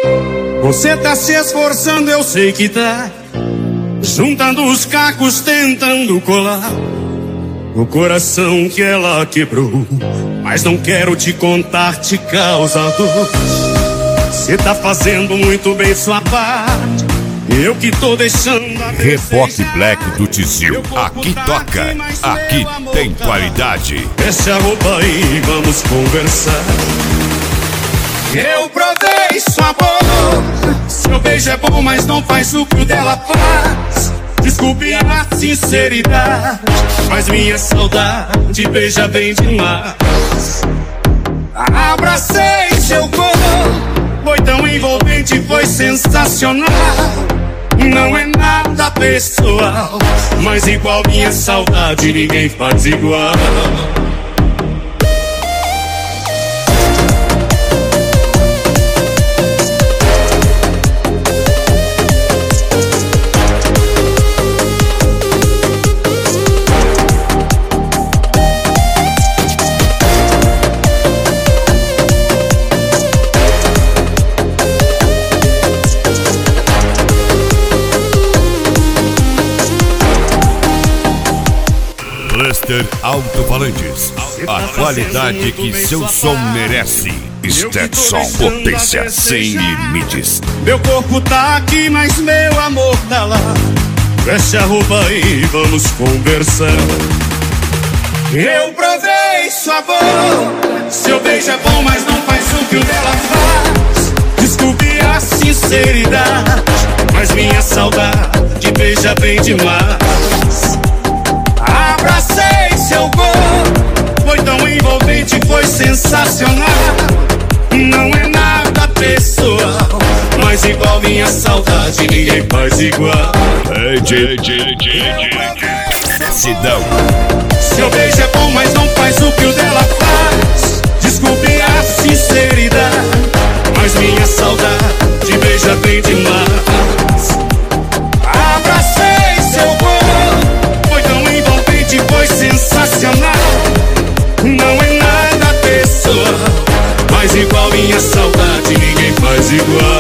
Você tá se esforçando, eu sei que tá, juntando os cacos, tentando colar o coração que ela quebrou. Mas não quero te contar, te causa dor. Você tá fazendo muito bem sua parte, eu que tô deixando a Repórter Black do Tizil. Aqui toca, aqui tem qualidade. Veste a roupa aí, vamos conversar. Eu provei sua boca, seu beijo é bom, mas não faz o que o dela faz. Desculpe a sinceridade, mas minha saudade beija bem demais. Abracei seu corpo, foi tão envolvente, foi sensacional. Não é nada pessoal, mas igual minha saudade ninguém faz igual. Cluster Alto-Falantes, a qualidade que seu som merece. Stetson, potência sem limites. Meu corpo tá aqui, mas meu amor tá lá. Veste a roupa e vamos conversar. Eu provei sua boca, seu beijo é bom, mas não faz o que o dela faz. Desculpe a sinceridade, mas minha saudade beija bem demais. Abracei seu corpo, foi tão envolvente, foi sensacional. Não é nada pessoal, mas igual minha saudade ninguém faz igual. Sidão. Seu beijo é bom, mas não faz o que o dela faz. Desculpe a sinceridade, mas minha saudade beija bem demais. Abracei seu corpo, foi tão envolvente, foi sensacional. Não é nada pessoal, mas igual minha saudade ninguém faz igual.